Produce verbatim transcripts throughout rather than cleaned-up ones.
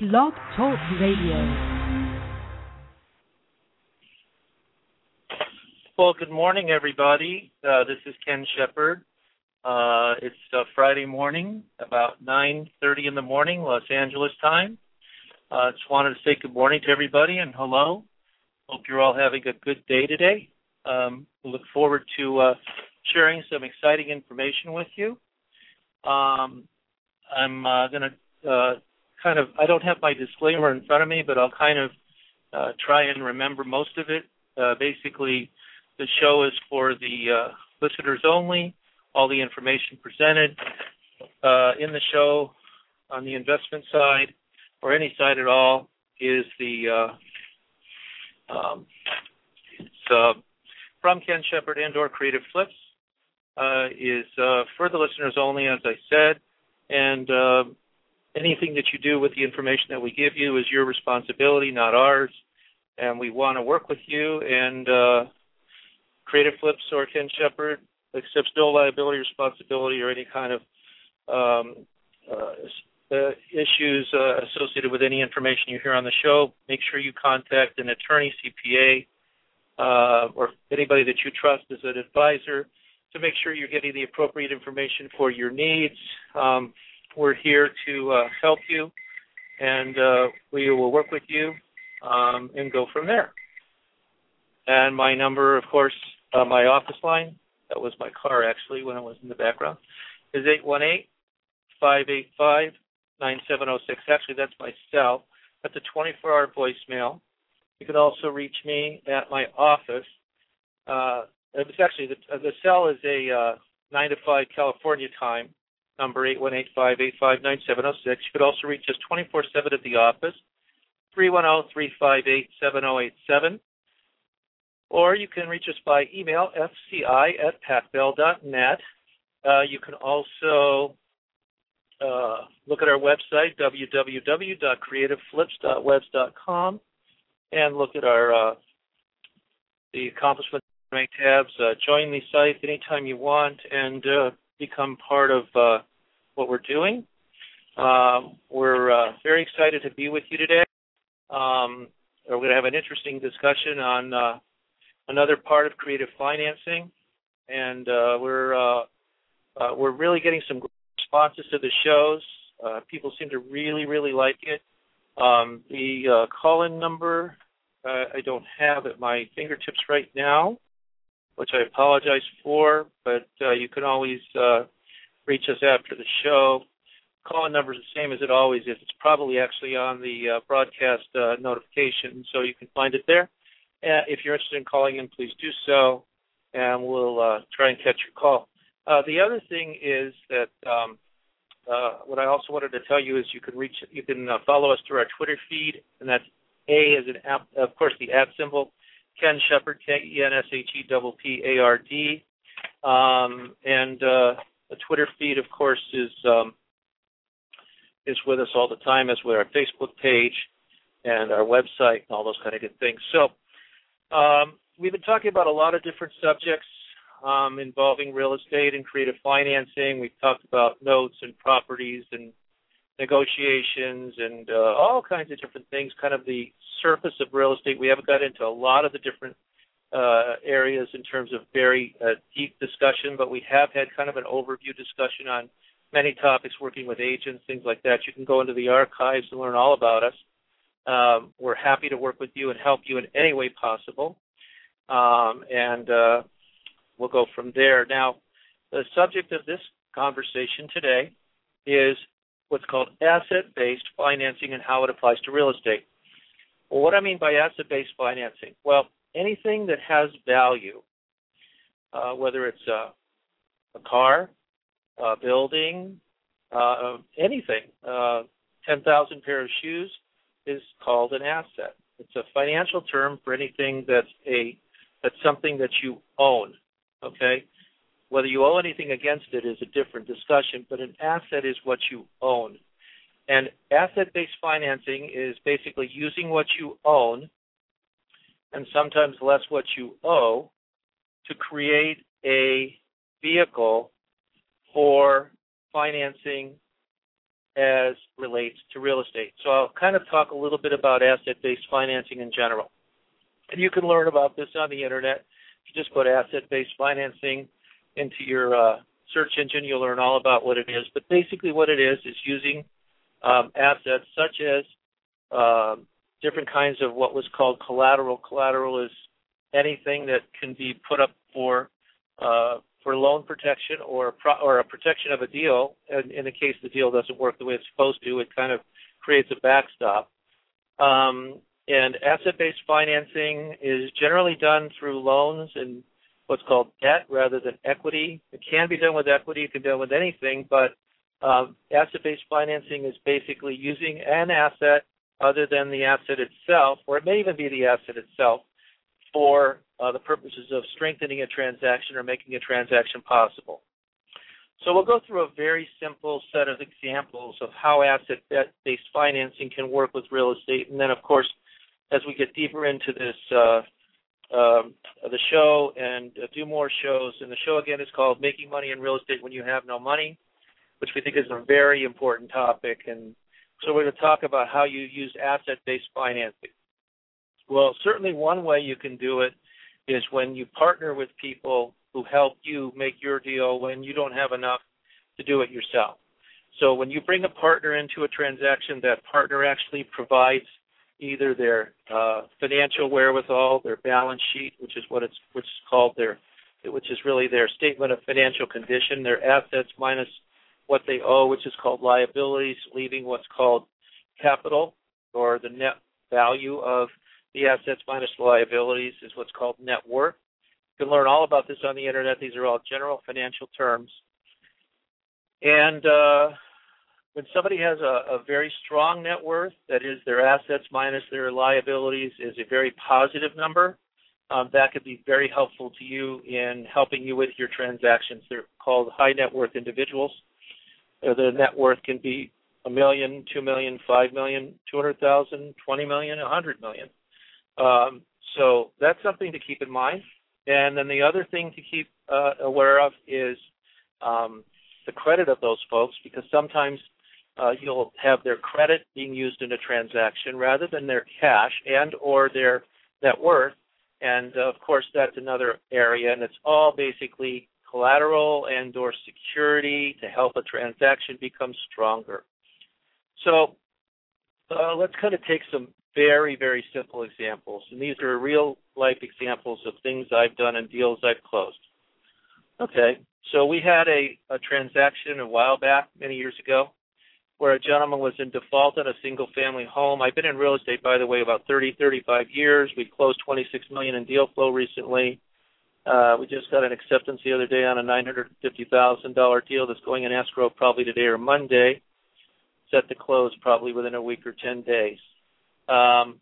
Blog Talk Radio. Well, good morning, everybody. Uh, this is Ken Shepard. Uh, it's uh, Friday morning, about nine thirty in the morning, Los Angeles time. I uh, just wanted to say good morning to everybody and hello. Hope you're all having a good day today. Um, we look forward to uh, sharing some exciting information with you. Um, I'm uh, going to uh, kind of, I don't have my disclaimer in front of me, but I'll kind of uh, try and remember most of it. Uh, basically, the show is for the uh, listeners only. All the information presented uh, in the show on the investment side or any side at all is the uh, um, it's, uh, from Ken Shepard and or Creative Flips uh, is uh, for the listeners only, as I said, and uh, anything that you do with the information that we give you is your responsibility, not ours, and we want to work with you, and uh, Creative Flips or Ken Shepard accepts no liability, responsibility, or any kind of um, uh, uh, issues uh, associated with any information you hear on the show. Make sure you contact an attorney, C P A, uh, or anybody that you trust as an advisor to make sure you're getting the appropriate information for your needs. Um, we're here to uh, help you, and uh, we will work with you um, and go from there. And my number, of course, uh, my office line, that was my car actually when I was in the background, is eight one eight, five eight five, nine seven zero six. Actually, that's my cell. That's a twenty-four hour voicemail. You can also reach me at my office. Uh, it's actually, the, the cell is a uh, nine to five California time, number eight one eight, five eight five, nine seven zero six. You could also reach us twenty-four seven at the office, three one zero, three five eight, seven zero eight seven. Or you can reach us by email, f c i at patbell dot net. Uh, you can also uh, look at our website, w w w dot creative flips dot webs dot com, and look at our uh, the accomplishments tabs. Uh, join the site anytime you want and uh, become part of uh, what we're doing. Um, we're uh, very excited to be with you today. Um, we're going to have an interesting discussion on uh, another part of creative financing, and uh, we're uh, uh, we're really getting some responses to the shows. Uh, people seem to really, really like it. Um, the uh, call-in number uh, I don't have at my fingertips right now, which I apologize for, but uh, you can always uh, reach us after the show. Call-in number is the same as it always is. It's probably actually on the uh, broadcast uh, notification, so you can find it there. Uh, if you're interested in calling in, please do so, and we'll uh, try and catch your call. Uh, the other thing is that um, uh, what I also wanted to tell you is you can reach, you can uh, follow us through our Twitter feed, and that's A as an app, of course, the at symbol, Ken Shepard, K E N S H E P P A R D, um, and uh, the Twitter feed, of course, is um, is with us all the time, as with our Facebook page and our website and all those kind of good things. So. Um, we've been talking about a lot of different subjects um, involving real estate and creative financing. We've talked about notes and properties and negotiations and uh, all kinds of different things, kind of the surface of real estate. We haven't got into a lot of the different uh, areas in terms of very uh, deep discussion, but we have had kind of an overview discussion on many topics, working with agents, things like that. You can go into the archives and learn all about us. Um, we're happy to work with you and help you in any way possible, um, and uh, we'll go from there. Now, the subject of this conversation today is what's called asset-based financing and how it applies to real estate. Well, what I mean by asset-based financing? Well, anything that has value, uh, whether it's a, a car, a building, uh, anything, uh, ten thousand pair of shoes, is called an asset. It's a financial term for anything that's a that's something that you own, okay? Whether you owe anything against it is a different discussion, but an asset is what you own. And asset-based financing is basically using what you own and sometimes less what you owe to create a vehicle for financing as relates to real estate. So I'll kind of talk a little bit about asset-based financing in general. And you can learn about this on the internet. If you just put asset-based financing into your uh, search engine, you'll learn all about what it is. But basically what it is is using um, assets such as uh, different kinds of what was called collateral. Collateral is anything that can be put up for uh, for loan protection or a, pro- or a protection of a deal. And in the case the deal doesn't work the way it's supposed to, it kind of creates a backstop. Um, and asset-based financing is generally done through loans and what's called debt rather than equity. It can be done with equity. It can be done with anything, but um, asset-based financing is basically using an asset other than the asset itself, or it may even be the asset itself, for uh, the purposes of strengthening a transaction or making a transaction possible. So we'll go through a very simple set of examples of how asset-based financing can work with real estate. And then, of course, as we get deeper into this, uh, um, the show and uh, do more shows, and the show, again, is called Making Money in Real Estate When You Have No Money, which we think is a very important topic. And so we're going to talk about how you use asset-based financing. Well, certainly one way you can do it is when you partner with people who help you make your deal when you don't have enough to do it yourself. So when you bring a partner into a transaction, that partner actually provides either their uh, financial wherewithal, their balance sheet, which is what it's which is called their, which is really their statement of financial condition, their assets minus what they owe, which is called liabilities, leaving what's called capital, or the net value of the assets minus the liabilities is what's called net worth. You can learn all about this on the internet. These are all general financial terms. And uh, when somebody has a, a very strong net worth, that is their assets minus their liabilities is a very positive number, um, that could be very helpful to you in helping you with your transactions. They're called high net worth individuals. Uh, the net worth can be a million, two million, five million, two hundred thousand, twenty million, a hundred million. Um, so that's something to keep in mind. And then the other thing to keep uh, aware of is um, the credit of those folks, because sometimes uh, you'll have their credit being used in a transaction rather than their cash and or their net worth. And, uh, of course, that's another area, and it's all basically collateral and or security to help a transaction become stronger. So uh, let's kind of take some very, very simple examples. And these are real-life examples of things I've done and deals I've closed. Okay, so we had a, a transaction a while back, many years ago, where a gentleman was in default on a single-family home. I've been in real estate, by the way, about thirty, thirty-five years. We closed twenty-six million dollars in deal flow recently. Uh, we just got an acceptance the other day on a nine hundred fifty thousand dollars deal that's going in escrow probably today or Monday, set to close probably within a week or ten days. Um,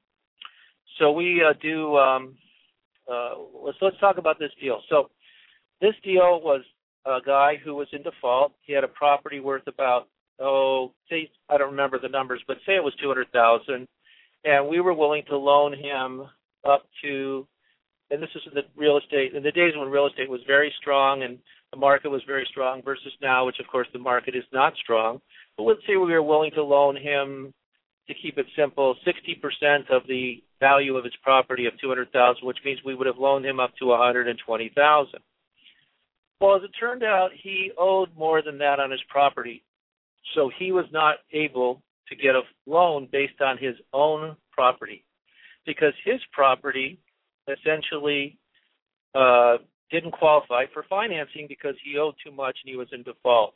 so we uh, do, um, uh, let's, let's talk about this deal. So this deal was a guy who was in default. He had a property worth about, oh, say, I don't remember the numbers, but say it was two hundred thousand dollars, and we were willing to loan him up to, and this is in the real estate, in the days when real estate was very strong and the market was very strong versus now, which of course the market is not strong. But let's say we were willing to loan him, to keep it simple, sixty percent of the value of his property of two hundred thousand dollars, which means we would have loaned him up to one hundred twenty thousand dollars. Well, as it turned out, he owed more than that on his property, so he was not able to get a loan based on his own property because his property essentially uh, didn't qualify for financing because he owed too much and he was in default.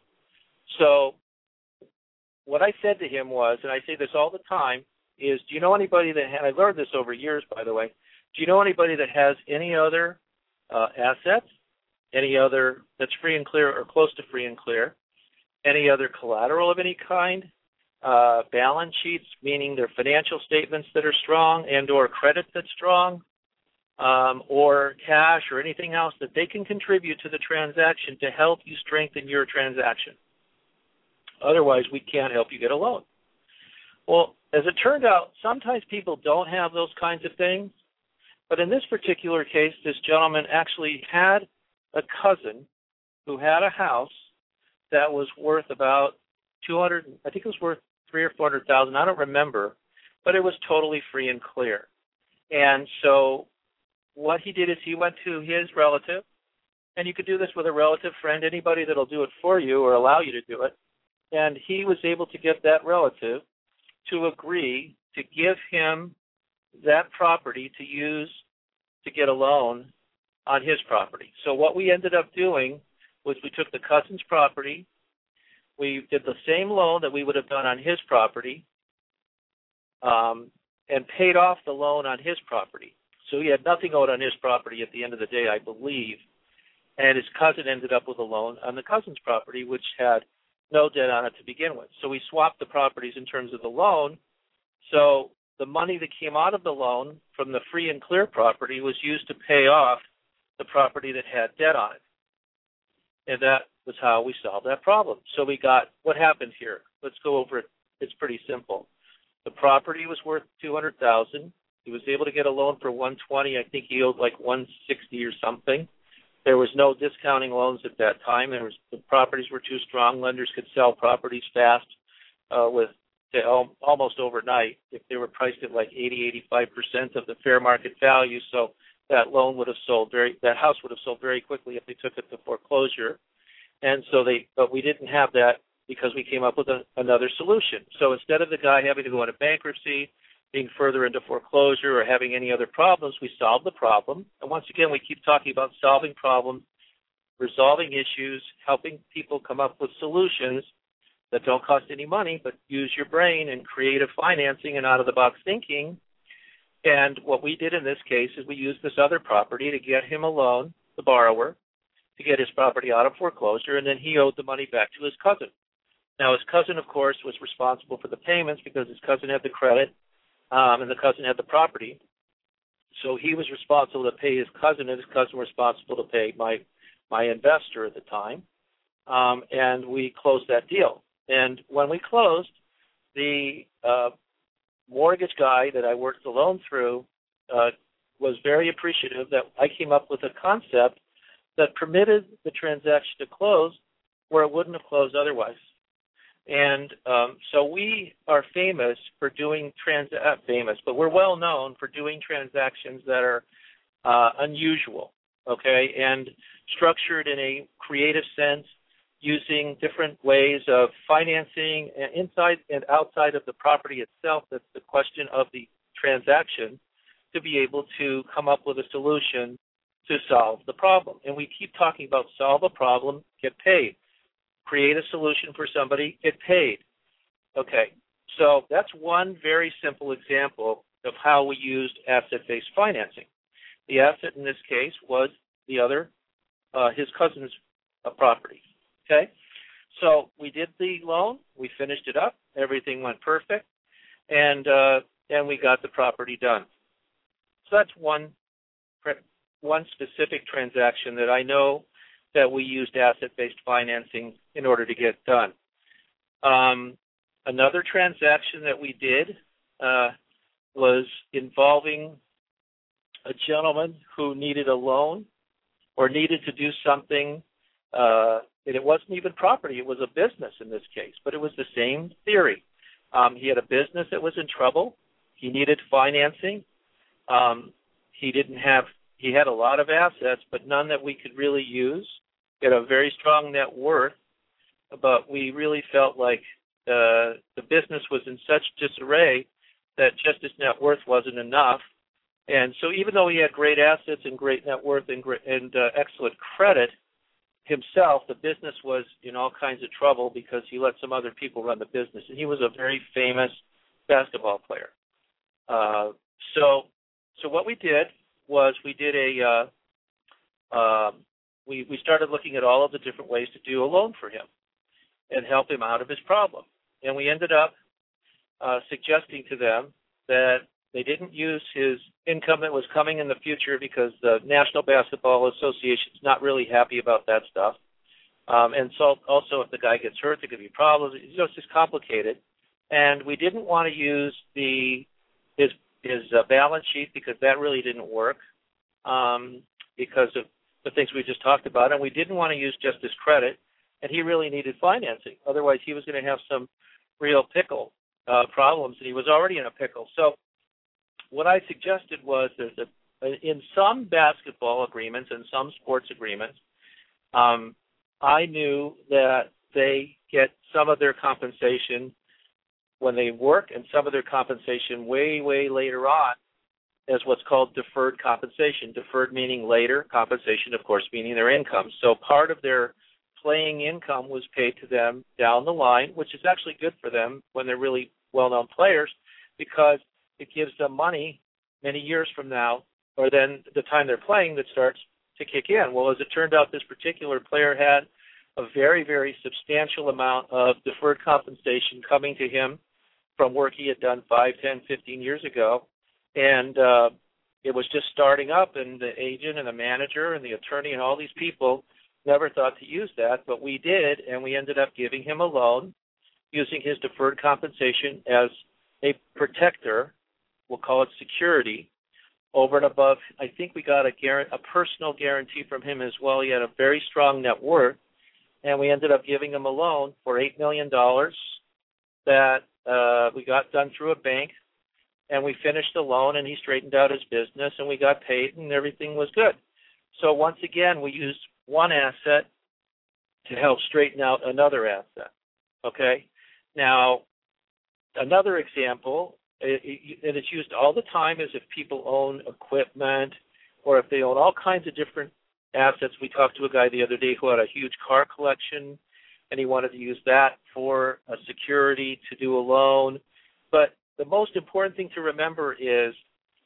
So what I said to him was, and I say this all the time, is do you know anybody that, and I learned this over years, by the way, do you know anybody that has any other uh, assets, any other that's free and clear or close to free and clear, any other collateral of any kind, uh, balance sheets, meaning their financial statements that are strong and or credit that's strong, um, or cash or anything else that they can contribute to the transaction to help you strengthen your transaction? Otherwise, we can't help you get a loan. Well, as it turned out, sometimes people don't have those kinds of things. But in this particular case, this gentleman actually had a cousin who had a house that was worth about two hundred. I think it was worth three or four hundred thousand. I don't remember, but it was totally free and clear. And so what he did is he went to his relative, and you could do this with a relative, friend, anybody that'll do it for you or allow you to do it. And he was able to get that relative to agree to give him that property to use to get a loan on his property. So what we ended up doing was we took the cousin's property, we did the same loan that we would have done on his property, um, and paid off the loan on his property. So he had nothing owed on his property at the end of the day, I believe, and his cousin ended up with a loan on the cousin's property, which had no debt on it to begin with. So we swapped the properties in terms of the loan. So the money that came out of the loan from the free and clear property was used to pay off the property that had debt on it. And that was how we solved that problem. So we got, what happened here? Let's go over it. It's pretty simple. The property was worth two hundred thousand dollars. He was able to get a loan for one hundred twenty thousand dollars. I think he owed like one hundred sixty thousand dollars or something. There was no discounting loans at that time. There was, the properties were too strong. Lenders could sell properties fast uh, with to, um, almost overnight if they were priced at like eighty, eighty-five percent of the fair market value. So that loan would have sold very, that house would have sold very quickly if they took it to foreclosure. And so they, but we didn't have that because we came up with a, another solution. So instead of the guy having to go into bankruptcy, being further into foreclosure, or having any other problems, we solved the problem. And once again, we keep talking about solving problems, resolving issues, helping people come up with solutions that don't cost any money, but use your brain and creative financing and out-of-the-box thinking. And what we did in this case is we used this other property to get him a loan, the borrower, to get his property out of foreclosure, and then he owed the money back to his cousin. Now, his cousin, of course, was responsible for the payments because his cousin had the credit, um, and the cousin had the property. So he was responsible to pay his cousin, and his cousin was responsible to pay my my investor at the time. Um, and we closed that deal. And when we closed, the uh, mortgage guy that I worked the loan through uh, was very appreciative that I came up with a concept that permitted the transaction to close where it wouldn't have closed otherwise. And um, so we are famous for doing, trans- uh, famous, but we're well known for doing transactions that are uh, unusual, okay, and structured in a creative sense, using different ways of financing inside and outside of the property itself. That's the question of the transaction, to be able to come up with a solution to solve the problem. And we keep talking about solve a problem, get paid. Create a solution for somebody, get paid. Okay, so that's one very simple example of how we used asset-based financing. The asset in this case was the other, uh, his cousin's uh, property. Okay, so we did the loan, we finished it up, everything went perfect, and uh, and we got the property done. So that's one one specific transaction that I know that we used asset-based financing in order to get done. Um, another transaction that we did uh, was involving a gentleman who needed a loan or needed to do something, uh, and it wasn't even property, it was a business in this case, but it was the same theory. Um, he had a business that was in trouble. He needed financing. Um, he didn't have, he had a lot of assets, but none that we could really use. He had a very strong net worth, but we really felt like uh, the business was in such disarray that just his net worth wasn't enough. And so even though he had great assets and great net worth and, great, and uh, excellent credit himself, the business was in all kinds of trouble because he let some other people run the business. And he was a very famous basketball player. Uh, so so what we did was we did a uh, uh, we, we started looking at all of the different ways to do a loan for him and help him out of his problem. And we ended up uh, suggesting to them that they didn't use his income that was coming in the future because the National Basketball Association is not really happy about that stuff. Um, and so also if the guy gets hurt, there could be problems. You know, it's just complicated. And we didn't want to use the his his uh, balance sheet because that really didn't work um, because of the things we just talked about. And we didn't want to use just his credit. and he really needed financing. Otherwise, he was going to have some real pickle uh, problems, and he was already in a pickle. So what I suggested was there's a, in some basketball agreements and some sports agreements, um, I knew that they get some of their compensation when they work and some of their compensation way, way later on as what's called deferred compensation. Deferred meaning later, compensation, of course, meaning their income. So part of their playing income was paid to them down the line, which is actually good for them when they're really well-known players because it gives them money many years from now or then the time they're playing that starts to kick in. Well, as it turned out, this particular player had a very, very substantial amount of deferred compensation coming to him from work he had done five, ten, fifteen years ago. And uh, it was just starting up, and the agent and the manager and the attorney and all these people never thought to use that, but we did, and we ended up giving him a loan using his deferred compensation as a protector, we'll call it security, over and above. I think we got a, guarantee, a personal guarantee from him as well. He had a very strong net worth, and we ended up giving him a loan for eight million dollars that uh, we got done through a bank, and we finished the loan, and he straightened out his business, and we got paid, and everything was good. So once again, we used one asset to help straighten out another asset, okay? Now, another example, and it's used all the time, is if people own equipment or if they own all kinds of different assets. We talked to a guy the other day who had a huge car collection, and he wanted to use that for a security to do a loan. But the most important thing to remember is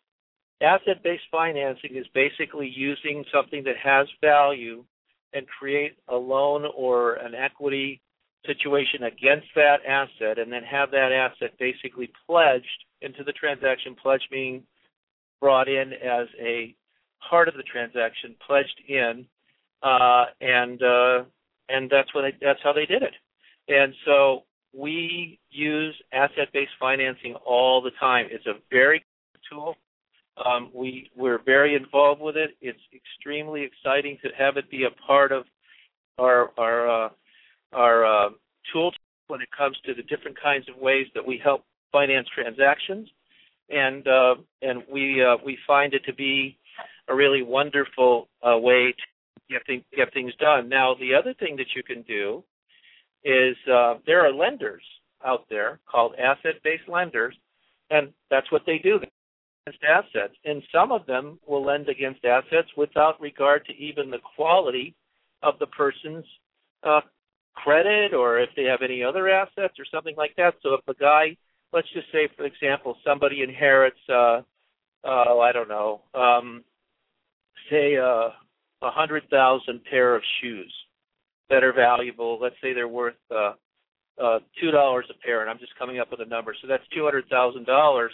asset-based financing is basically using something that has value and create a loan or an equity situation against that asset and then have that asset basically pledged into the transaction, pledge being brought in as a part of the transaction, pledged in, uh, and uh, and that's what I, that's how they did it. And so we use asset-based financing all the time. It's a very good tool. Um, we, we're very involved with it. It's extremely exciting to have it be a part of our our uh, our uh, tool when it comes to the different kinds of ways that we help finance transactions, and uh, and we uh, we find it to be a really wonderful uh, way to get, th- get things done. Now, the other thing that you can do is uh, there are lenders out there called asset-based lenders, and that's what they do against assets. And some of them will lend against assets without regard to even the quality of the person's uh, credit or if they have any other assets or something like that. So if a guy, let's just say, for example, somebody inherits, uh, uh, I don't know, um, say a uh, hundred thousand pair of shoes that are valuable. Let's say they're worth uh, uh, two dollars a pair, and I'm just coming up with a number. So that's two hundred thousand dollars.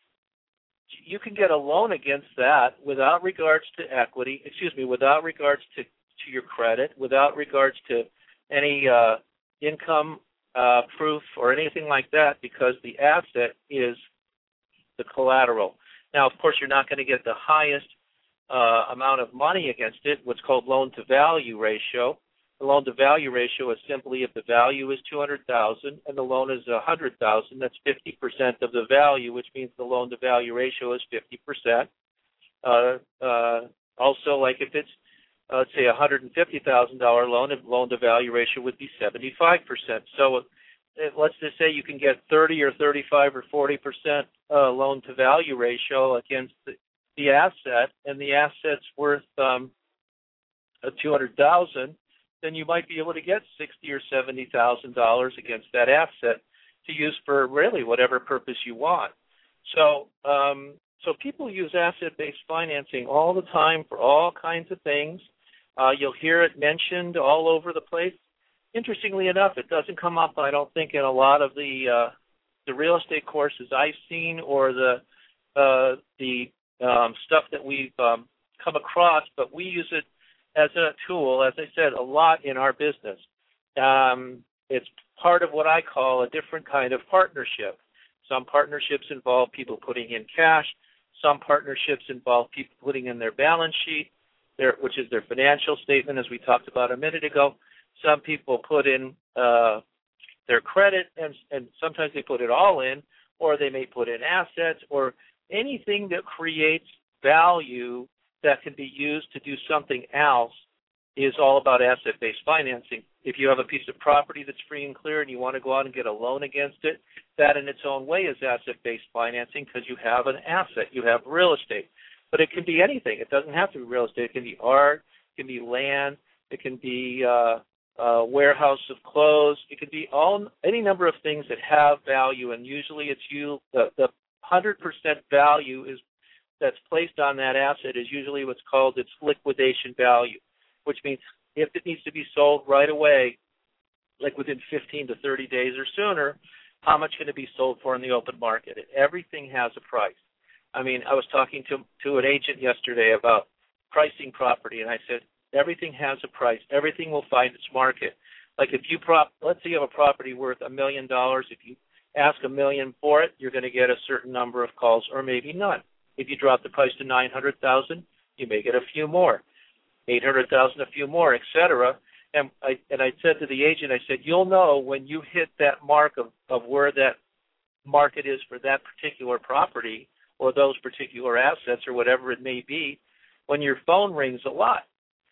You can get a loan against that without regards to equity. Excuse me, without regards to, to your credit, without regards to any uh, income uh, proof or anything like that, because the asset is the collateral. Now, of course, you're not going to get the highest uh, amount of money against it, what's called loan-to-value ratio. The loan-to-value ratio is simply if the value is two hundred thousand dollars and the loan is one hundred thousand dollars, that's fifty percent of the value, which means the loan-to-value ratio is fifty percent. Uh, uh, also, like if it's, uh, let's say, a one hundred fifty thousand dollars loan, the loan-to-value ratio would be seventy-five percent. So uh, let's just say you can get thirty or thirty-five or forty percent uh, loan-to-value ratio against the, the asset, and the asset's worth um, two hundred thousand dollars, then you might be able to get sixty or seventy thousand dollars against that asset to use for really whatever purpose you want. So, um, so people use asset-based financing all the time for all kinds of things. Uh, you'll hear it mentioned all over the place. Interestingly enough, it doesn't come up, I don't think, in a lot of the uh, the real estate courses I've seen or the uh, the um, stuff that we've um, come across, but we use it as a tool, as I said, a lot in our business. Um, it's part of what I call a different kind of partnership. Some partnerships involve people putting in cash. Some partnerships involve people putting in their balance sheet, their, which is their financial statement, as we talked about a minute ago. Some people put in uh, their credit, and, and sometimes they put it all in, or they may put in assets, or anything that creates value that can be used to do something else is all about asset-based financing. If you have a piece of property that's free and clear and you want to go out and get a loan against it, that in its own way is asset-based financing because you have an asset, you have real estate. But it can be anything. It doesn't have to be real estate. It can be art, it can be land, it can be uh, a warehouse of clothes. It could be all any number of things that have value, and usually it's you. The, the one hundred percent value is that's placed on that asset is usually what's called its liquidation value, which means if it needs to be sold right away, like within fifteen to thirty days or sooner, how much can it be sold for in the open market? Everything has a price. I mean, I was talking to to an agent yesterday about pricing property, and I said, everything has a price. Everything will find its market. Like if you prop, let's say you have a property worth a million dollars. If you ask a million for it, you're going to get a certain number of calls, or maybe none. If you drop the price to nine hundred thousand, you may get a few more, eight hundred thousand, a few more, et cetera. And I and I said to the agent, I said, you'll know when you hit that mark of, of where that market is for that particular property or those particular assets or whatever it may be, when your phone rings a lot.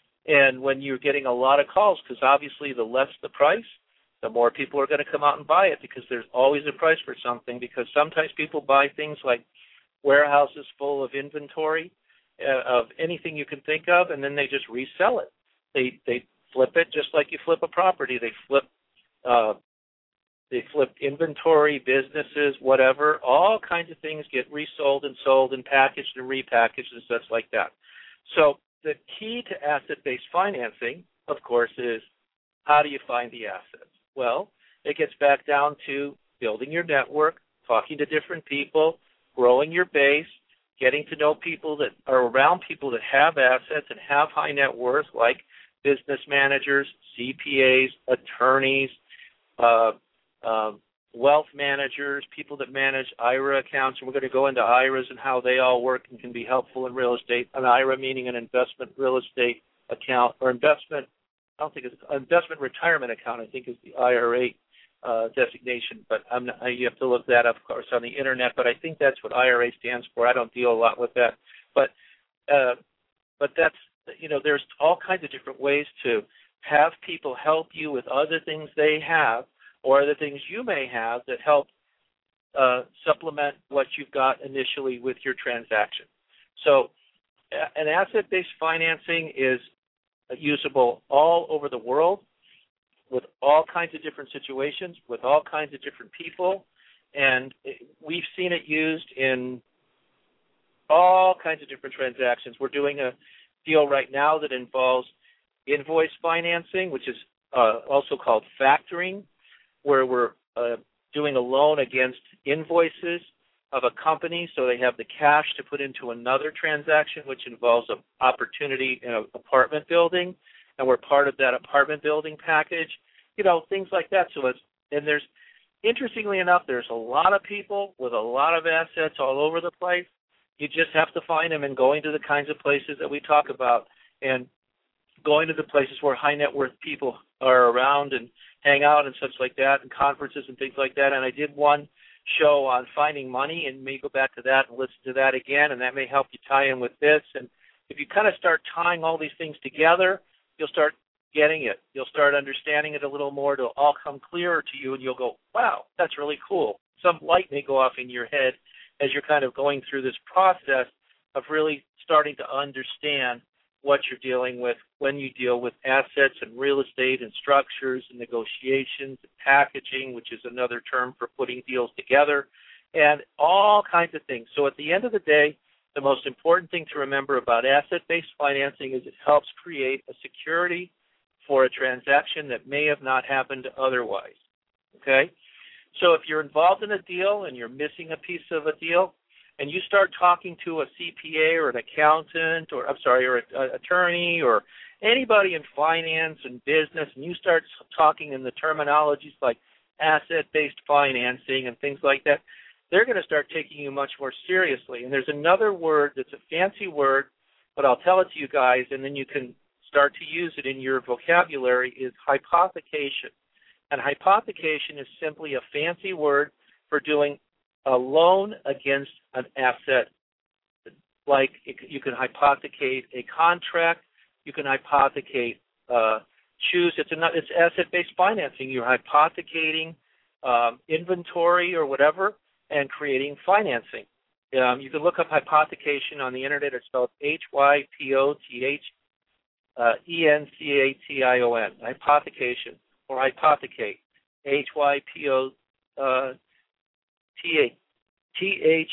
And when you're getting a lot of calls, because obviously the less the price, the more people are going to come out and buy it, because there's always a price for something, because sometimes people buy things like warehouses full of inventory uh, of anything you can think of, and then they just resell it. They they flip it just like you flip a property. They flip uh, they flip inventory, businesses, whatever. All kinds of things get resold and sold and packaged and repackaged and such like that. So the key to asset-based financing, of course, is how do you find the assets? Well, it gets back down to building your network, talking to different people, growing your base, getting to know people that are around people that have assets and have high net worth, like business managers, C P As, attorneys, uh, uh, wealth managers, people that manage I R A accounts, and we're going to go into I R As and how they all work and can be helpful in real estate. An I R A meaning an investment real estate account, or investment, I don't think it's investment retirement account, I think is the I R A uh, designation, but I'm not, you have to look that up, of course, on the internet, but I think that's what I R A stands for. I don't deal a lot with that. But, uh, but that's, you know, there's all kinds of different ways to have people help you with other things they have, or the things you may have that help uh, supplement what you've got initially with your transaction. So an asset-based financing is usable all over the world with all kinds of different situations, with all kinds of different people, and we've seen it used in all kinds of different transactions. We're doing a deal right now that involves invoice financing, which is uh, also called factoring, where we're uh, doing a loan against invoices of a company so they have the cash to put into another transaction, which involves an opportunity in an apartment building, and we're part of that apartment building package, you know, things like that. So it's, and there's, interestingly enough, there's a lot of people with a lot of assets all over the place. You just have to find them and going to the kinds of places that we talk about and going to the places where high net worth people are around and hang out and such like that, and conferences and things like that. And I did one show on finding money, and may go back to that and listen to that again, and that may help you tie in with this. And if you kind of start tying all these things together, you'll start getting it. You'll start understanding it a little more. It'll all come clearer to you, and you'll go, wow, that's really cool. Some light may go off in your head as you're kind of going through this process of really starting to understand what you're dealing with when you deal with assets and real estate and structures and negotiations and packaging, which is another term for putting deals together, and all kinds of things. So at the end of the day, the most important thing to remember about asset-based financing is it helps create a security for a transaction that may have not happened otherwise, okay? So if you're involved in a deal and you're missing a piece of a deal, and you start talking to a C P A or an accountant, or I'm sorry, or an attorney, or anybody in finance and business, and you start talking in the terminologies like asset-based financing and things like that, they're going to start taking you much more seriously. And there's another word that's a fancy word, but I'll tell it to you guys, and then you can start to use it in your vocabulary is hypothecation. And hypothecation is simply a fancy word for doing a loan against an asset. Like it, you can hypothecate a contract, you can hypothecate uh, shoes. It's, a, it's asset-based financing. You're hypothecating um, inventory or whatever and creating financing. Um, you can look up hypothecation on the internet. It's spelled H Y P O T H E N C A T I O N, hypothecation, or hypothecate, H Y P O T H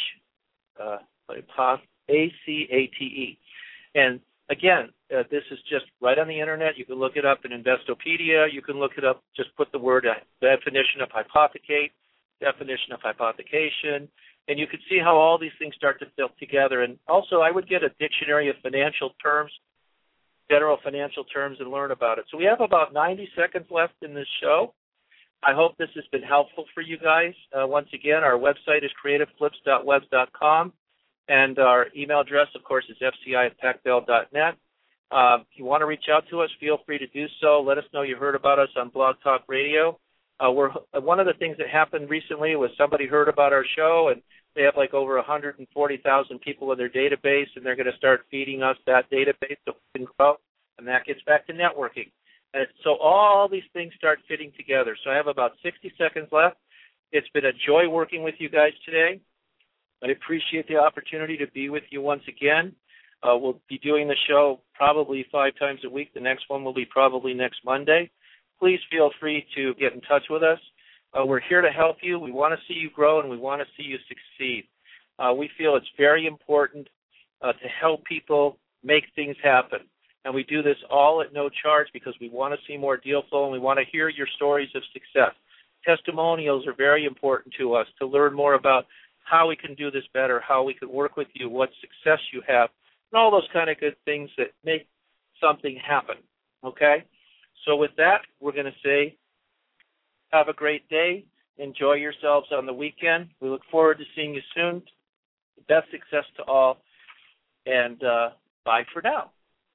A C A T E. And again, uh, this is just right on the internet. You can look it up in Investopedia. You can look it up, just put the word, uh, definition of hypothecate, definition of hypothecation, and you can see how all these things start to fit together. And also, I would get a dictionary of financial terms, general financial terms, and learn about it. So we have about ninety seconds left in this show. I hope this has been helpful for you guys. Uh, once again, our website is creative flips dot webs dot com, and our email address, of course, is f c i at pac bell dot net. Uh, if you want to reach out to us, feel free to do so. Let us know you heard about us on Blog Talk Radio. Uh, we're uh, one of the things that happened recently was somebody heard about our show, and they have like over one hundred forty thousand people in their database, and they're going to start feeding us that database so we can grow, and that gets back to networking. And so all these things start fitting together. So I have about sixty seconds left. It's been a joy working with you guys today. I appreciate the opportunity to be with you once again. Uh, we'll be doing the show probably five times a week. The next one will be probably next Monday. Please feel free to get in touch with us. Uh, we're here to help you. We want to see you grow, and we want to see you succeed. Uh, we feel it's very important uh, to help people make things happen. And we do this all at no charge because we want to see more deal flow, and we want to hear your stories of success. Testimonials are very important to us to learn more about how we can do this better, how we can work with you, what success you have, and all those kind of good things that make something happen, okay? So with that, we're going to say have a great day. Enjoy yourselves on the weekend. We look forward to seeing you soon. Best success to all, and uh, bye for now.